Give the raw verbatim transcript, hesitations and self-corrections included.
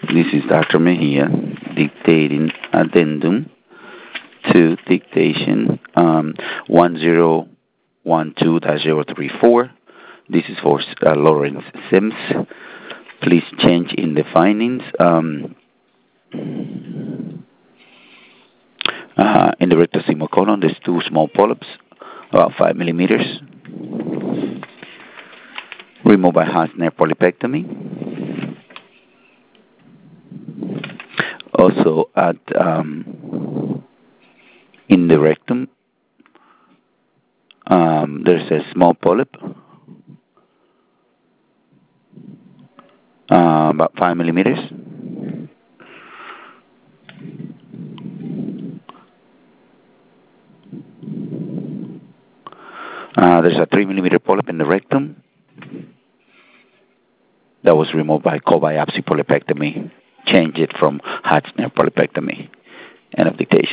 This is Doctor Mejia dictating addendum to dictation um, one zero one two dash zero three four. This is for uh, Lawrence Sims. Please change in the findings. Um, uh, in the rectosigmoid colon, there's two small polyps, about five millimeters, removed by Hassner polypectomy. Also, at um, in the rectum, um, there's a small polyp, uh, about five millimeters. Uh, there's a three millimeter polyp in the rectum that was removed by co-biopsy polypectomy. Change it from Hassner polypectomy. End of dictation.